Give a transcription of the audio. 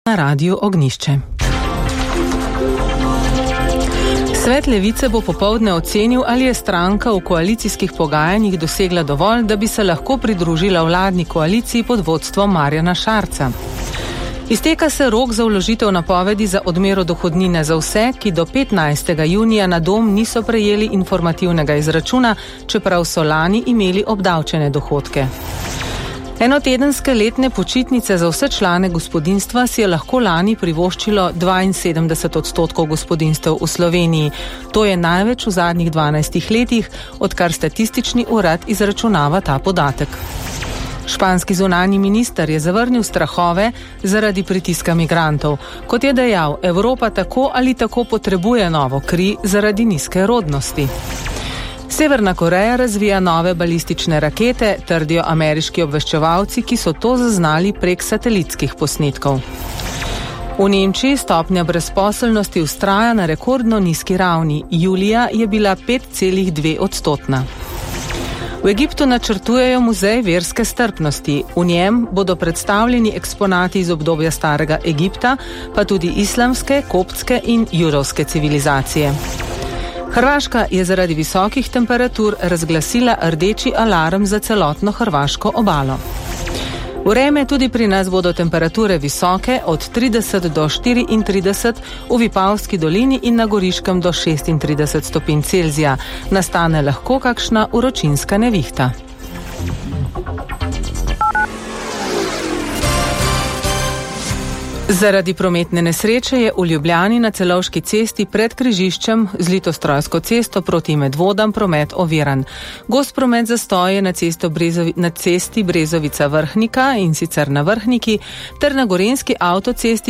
Na Radiu Ognjišče. Svet Levice bo popoldne ocenil, ali je stranka v koalicijskih pogajanjih dosegla dovolj, da bi se lahko pridružila vladni koaliciji pod vodstvom Marjana Šarca. Izteka se rok za vložitev napovedi za odmero dohodnine za vse, ki do 15. junija na dom niso prejeli informativnega izračuna, čeprav so lani imeli obdavčene dohodke. Enotedenske letne počitnice za vse člane gospodinjstva si je lahko lani privoščilo 72% gospodinjstev v Sloveniji. To je največ v zadnjih 12 letih, odkar statistični urad izračunava ta podatek. Španski zunanji minister je zavrnil strahove zaradi pritiska migrantov. Kot je dejal, Evropa tako ali tako potrebuje novo kri zaradi nizke rodnosti. Severna Koreja razvija nove balistične rakete, trdijo ameriški obveščevalci, ki so to zaznali prek satelitskih posnetkov. V Nemčiji stopnja brezposelnosti vztraja na rekordno nizki ravni. Julija je bila 5,2%. V Egiptu načrtujejo muzej verske strpnosti. V njem bodo predstavljeni eksponati iz obdobja starega Egipta, pa tudi islamske, koptske in judovske civilizacije. Hrvaška je zaradi visokih temperatur razglasila rdeči alarm za celotno hrvaško obalo. Vreme tudi pri nas bodo temperature visoke od 30 do 34, v Vipavski dolini in na Goriškem do 36 stopinj Celzija. Nastane lahko kakšna vročinska nevihta. Zaradi prometne nesreče je v Ljubljani na Celovški cesti pred križiščem z Litostrojsko cesto proti Medvodam promet oviran. Gost promet zastoje na cesti Brezovica-Vrhnika in sicer na Vrhniki ter na Gorenjski avtocesti